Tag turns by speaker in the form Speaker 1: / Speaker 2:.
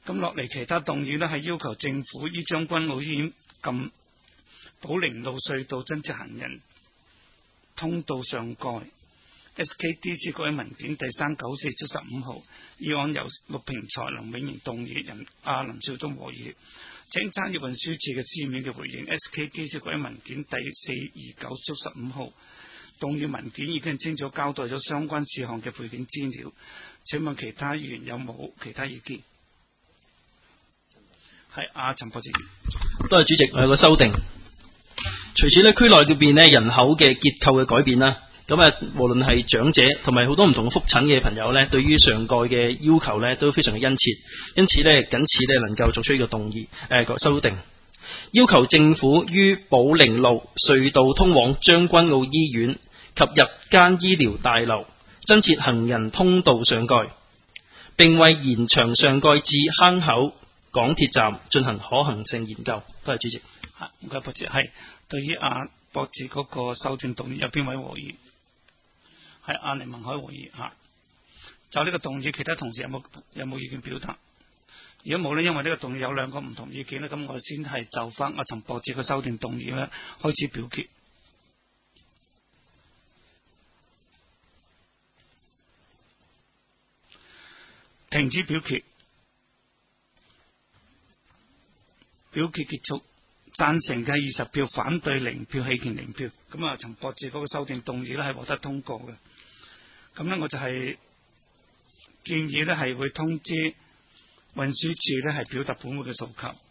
Speaker 1: 咁落嚟其他動議呢，係要求政府於將軍澳醫院禁寶靈路隧道增設行人通道上蓋。SKDC 各位文件第394/15號，議案由陸平才、林永盈動議，人林少忠和議。請參與運輸署嘅書面嘅回應。SKDC 各位文件第429/15號，動議文件已經清楚交代咗相關事項嘅背景資料。請問其他議員有冇其他意見？係陳博士。
Speaker 2: 多謝主席，我有個修訂。隨住區內邊人口嘅結構嘅改變啦，咁無論係長者同埋好多唔同嘅覆診嘅朋友呢，對於上蓋嘅要求呢都非常嘅殷切，因此呢，僅此能夠作出呢個動議修訂，要求政府於寶靈路隧道通往將軍澳醫院及日間醫療大樓增設行人通道上蓋，並為延長上蓋至坑口港鐵站進行可行性研究。多謝主席。
Speaker 1: 唔該，博士。係對於博士嗰個修正動議有邊位和議？係黎文海和議嚇。就呢個動議，其他同事有冇意見表達？如果冇呢，因為呢個動議有兩個唔同意見咧，咁我先係就翻陳博士嘅修正動議咧開始表決。停止表決。表決結束。贊成嘅20票，反對0票，棄權0票。咁陳博士嗰個修正動議咧係獲得通過嘅。咁呢，我就係建議呢係會通知運輸署呢係表達本會嘅訴求。